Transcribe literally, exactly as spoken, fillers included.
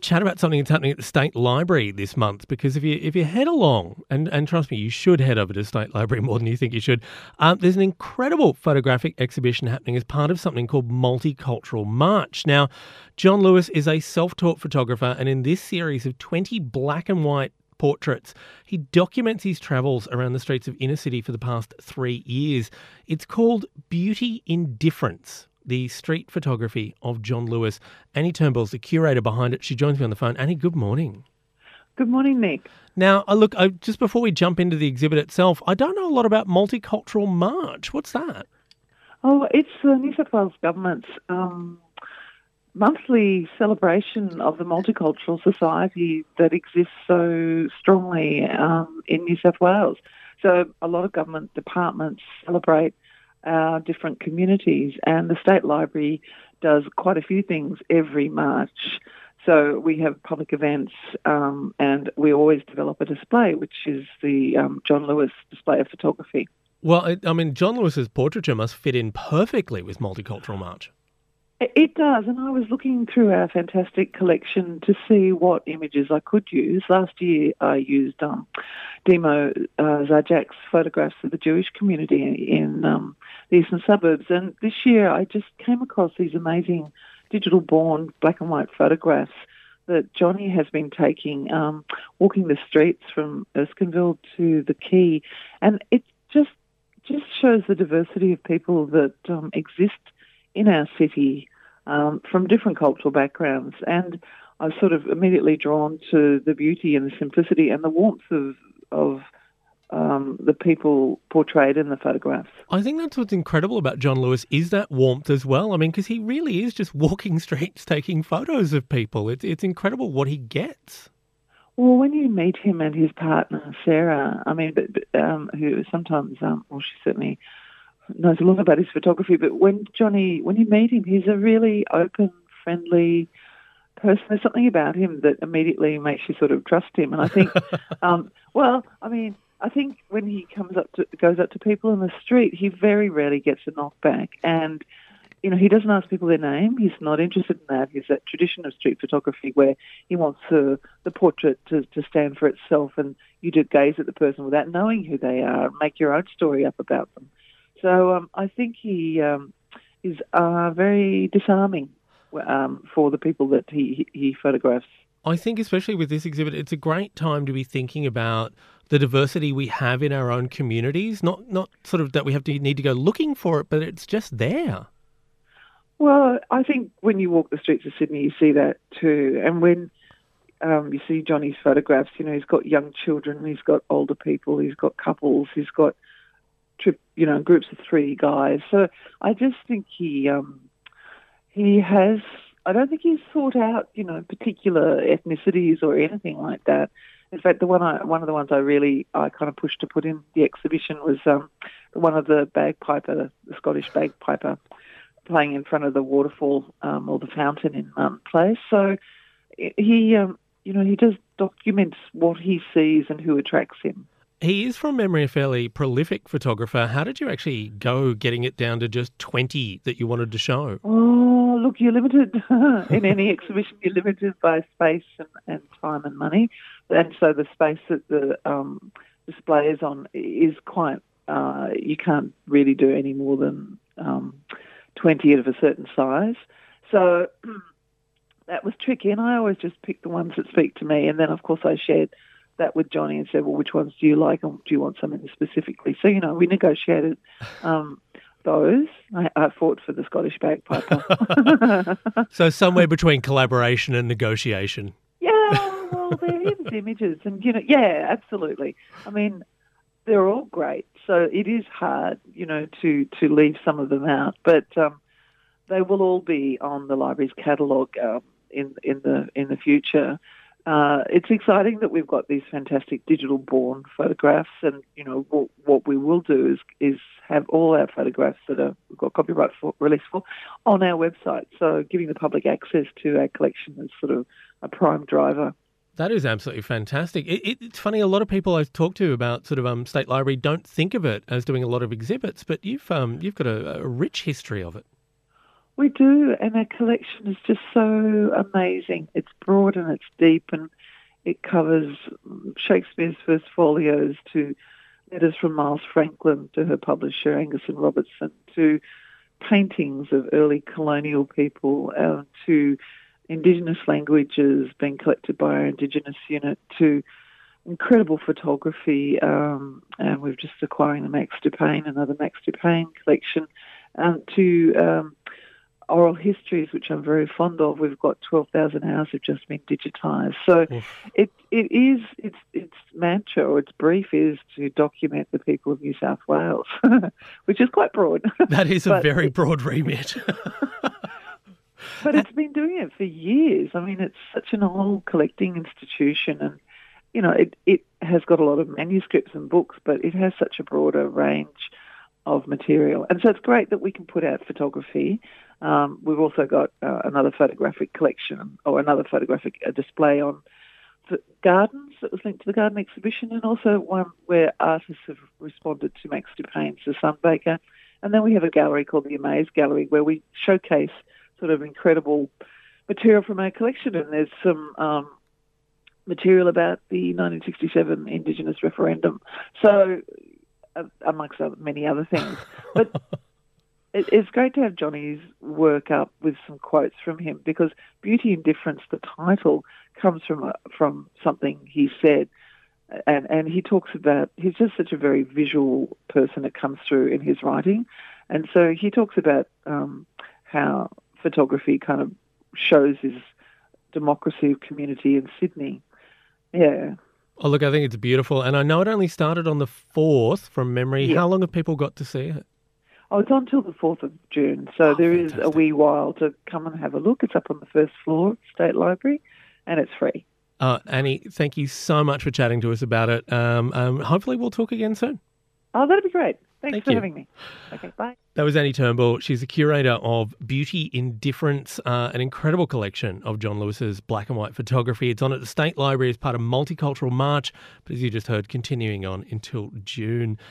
to chat about something that's happening at the State Library this month, because if you if you head along, and, and trust me, you should head over to the State Library more than you think you should, um, there's an incredible photographic exhibition happening as part of something called Multicultural March. Now, John Lewis is a self-taught photographer, and in this series of twenty black and white portraits, he documents his travels around the streets of inner city for the past three years. It's called Beauty in Difference, the street photography of John Lewis. Annie Turnbull's the curator behind it. She joins me on the phone. Annie, good morning. Good morning, Nick. Now, uh, look, uh, just before we jump into the exhibit itself, I don't know a lot about Multicultural March. What's that? Oh, it's the New South Wales Government's um, monthly celebration of the multicultural society that exists so strongly um, in New South Wales. So a lot of government departments celebrate our different communities, and the State Library does quite a few things every March. So we have public events, um, and we always develop a display, which is the um, John Lewis display of photography. Well, I, I mean, John Lewis's portraiture must fit in perfectly with Multicultural March. It does, and I was looking through our fantastic collection to see what images I could use. Last year I used um, Demo uh, Zajak's photographs of the Jewish community in um, the eastern suburbs, and this year I just came across these amazing digital-born black and white photographs that Johnny has been taking, um, walking the streets from Erskineville to the Quay, and it just just shows the diversity of people that um, exist in our city um, from different cultural backgrounds. And I was sort of immediately drawn to the beauty and the simplicity and the warmth of, of um, the people portrayed in the photographs. I think that's what's incredible about John Lewis, is that warmth as well. I mean, because he really is just walking streets taking photos of people. It's, it's incredible what he gets. Well, when you meet him and his partner, Sarah, I mean, but, but, um, who sometimes, um, well, she certainly knows a lot about his photography, but when Johnny, when you meet him, he's a really open, friendly person. There's something about him that immediately makes you sort of trust him. And I think, um, well, I mean, I think when he comes up to, goes up to people in the street, he very rarely gets a knockback. And, you know, he doesn't ask people their name. He's not interested in that. He's that tradition of street photography where he wants uh, the portrait to, to stand for itself, and you just gaze at the person without knowing who they are and make your own story up about them. So um, I think he um, is uh, very disarming um, for the people that he, he photographs. I think especially with this exhibit, it's a great time to be thinking about the diversity we have in our own communities, not not sort of that we have to need to go looking for it, but it's just there. Well, I think when you walk the streets of Sydney, you see that too. And when um, you see Johnny's photographs, you know, he's got young children, he's got older people, he's got couples, he's got trip, you know, groups of three guys. So I just think he um, he has. I don't think he's sought out, you know, particular ethnicities or anything like that. In fact, the one I, one of the ones I really I kind of pushed to put in the exhibition was um, one of the bagpiper, the Scottish bagpiper, playing in front of the waterfall um, or the fountain in Mountain Place. So he, um, you know, he just documents what he sees and who attracts him. He is, from memory, a fairly prolific photographer. How did you actually go getting it down to just twenty that you wanted to show? Oh, look, you're limited in any exhibition. You're limited by space and, and time and money. And so the space that the um, display is on is quite, uh, you can't really do any more than um, twenty of a certain size. So that was tricky. And I always just pick the ones that speak to me. And then, of course, I shared that with Johnny and said, well, which ones do you like, and do you want something specifically? So, you know, we negotiated um, those. I, I fought for the Scottish bagpiper. So somewhere between collaboration and negotiation. Yeah, well, they're his images. And, you know, yeah, absolutely. I mean, they're all great. So it is hard, you know, to, to leave some of them out. But um, they will all be on the library's catalogue um, in, in, the, in the future. Uh, it's exciting that we've got these fantastic digital-born photographs, and you know what, what we will do is is have all our photographs that are we've got copyright for, release for on our website. So giving the public access to our collection is sort of a prime driver. That is absolutely fantastic. It, it, it's funny, a lot of people I've talked to about sort of um, State Library don't think of it as doing a lot of exhibits, but you've um, you've got a, a rich history of it. We do, and our collection is just so amazing. It's broad and it's deep, and it covers Shakespeare's first folios to letters from Miles Franklin to her publisher, Angus and Robertson, to paintings of early colonial people, uh, to Indigenous languages being collected by our Indigenous unit, to incredible photography, um, and we're just acquiring the Max Dupain, another Max Dupain collection, um, to um, oral histories, which I'm very fond of. We've got twelve thousand hours have just been digitised. So it it is, its its mantra or its brief is to document the people of New South Wales, which is quite broad. That is a very it, broad remit. But it's been doing it for years. I mean, it's such an old collecting institution, and, you know, it, it has got a lot of manuscripts and books, but it has such a broader range of material. And so it's great that we can put out photography. Um, we've also got uh, another photographic collection or another photographic uh, display on gardens that was linked to the garden exhibition, and also one where artists have responded to Max Dupain's The Sunbaker. And then we have a gallery called the Amaze Gallery where we showcase sort of incredible material from our collection. And there's some um, material about the nineteen sixty-seven Indigenous referendum. So, uh, amongst other, many other things. But it, it's great to have Johnny's work up with some quotes from him, because Beauty in Difference, the title, comes from a, from something he said. And, and he talks about, he's just such a very visual person that comes through in his writing. And so he talks about um, how photography kind of shows his democracy of community in Sydney. Yeah. Oh, look, I think it's beautiful. And I know it only started on the fourth from memory. Yeah. How long have people got to see it? Oh, it's on till the fourth of June. So oh, there fantastic. is a wee while to come and have a look. It's up on the first floor, State Library, and it's free. Uh, Annie, thank you so much for chatting to us about it. Um, um, hopefully we'll talk again soon. Oh, that'd be great. Thanks Thank for you. having me. Okay, bye. That was Annie Turnbull. She's the curator of Beauty in Difference, uh, an incredible collection of John Lewis's black and white photography. It's on at the State Library as part of Multicultural March, but as you just heard, continuing on until June.